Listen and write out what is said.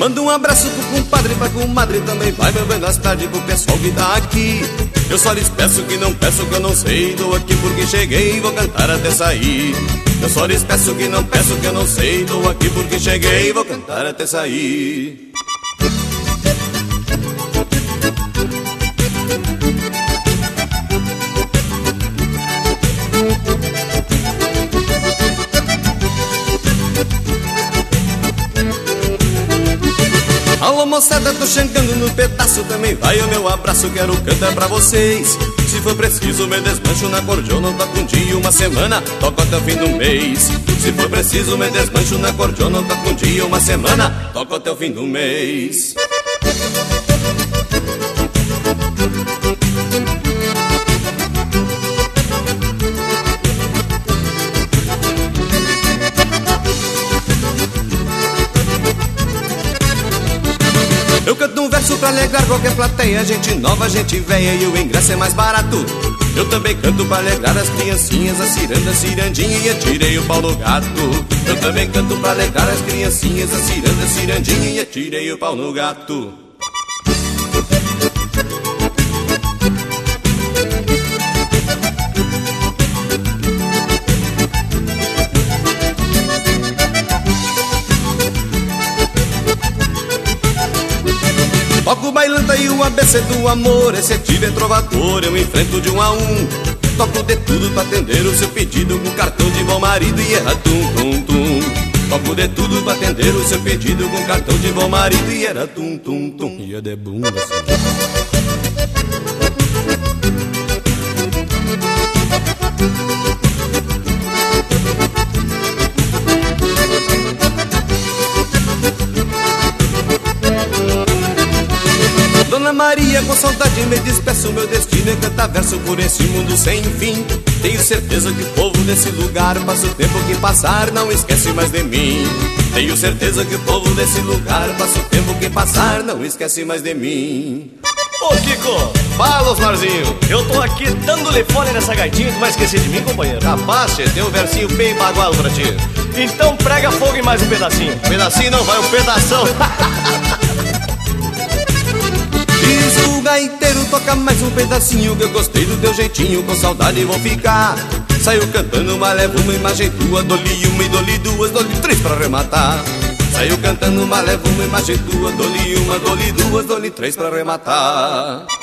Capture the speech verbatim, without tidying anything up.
Manda um abraço pro compadre, pra comadre também. Vai meu buenas tardes pro pessoal que tá aqui. Eu só lhes peço que não peço que eu não sei. Tô aqui porque cheguei e vou cantar até sair. Eu só lhes peço que não peço que eu não sei. Tô aqui porque cheguei e vou cantar até sair. Alô moçada, tô chegando no pedaço. Também vai o meu abraço, quero cantar pra vocês. Se for preciso me desmancho na cordiona. Toco um dia, uma semana, toco até o fim do mês. Se for preciso me desmancho na cordiona. Toco um dia, uma semana, toco até o fim do mês. Eu canto um verso pra alegrar qualquer plateia. Gente nova, gente velha e o ingresso é mais barato. Eu também canto pra alegrar as criancinhas, a ciranda, a cirandinha e atirei o pau no gato. Eu também canto pra alegrar as criancinhas, a ciranda, a cirandinha e atirei o pau no gato. Toco o bailanta e o A B C do amor. Esse é tiro, é trovador, eu enfrento de um a um. Toco de tudo pra atender o seu pedido, com cartão de bom marido e era tum, tum, tum. Toco de tudo pra atender o seu pedido, com cartão de bom marido e era tum, tum, tum. E é de bunda assim. Dona Maria, com saudade me despeço. Meu destino é cantar verso por esse mundo sem fim. Tenho certeza que o povo desse lugar passa o tempo que passar, não esquece mais de mim. Tenho certeza que o povo desse lugar passa o tempo que passar, não esquece mais de mim. Ô Kiko, fala Osmarzinho. Eu tô aqui dando-lhe fone nessa gaitinha. Tu vai esquecer de mim, companheiro? Capaz, tchê, tem um versinho bem bagual pra ti. Então prega fogo em mais um pedacinho. Pedacinho não, vai um pedação. Diz o gaiteiro, toca mais um pedacinho, que eu gostei do teu jeitinho, com saudade vou ficar. Saiu cantando uma, leva uma imagem tua, dou-lhe uma e dou-lhe duas, dou-lhe três pra arrematar. Saiu cantando uma, leva uma imagem tua, dou-lhe uma, dou-lhe duas, dou-lhe três pra arrematar.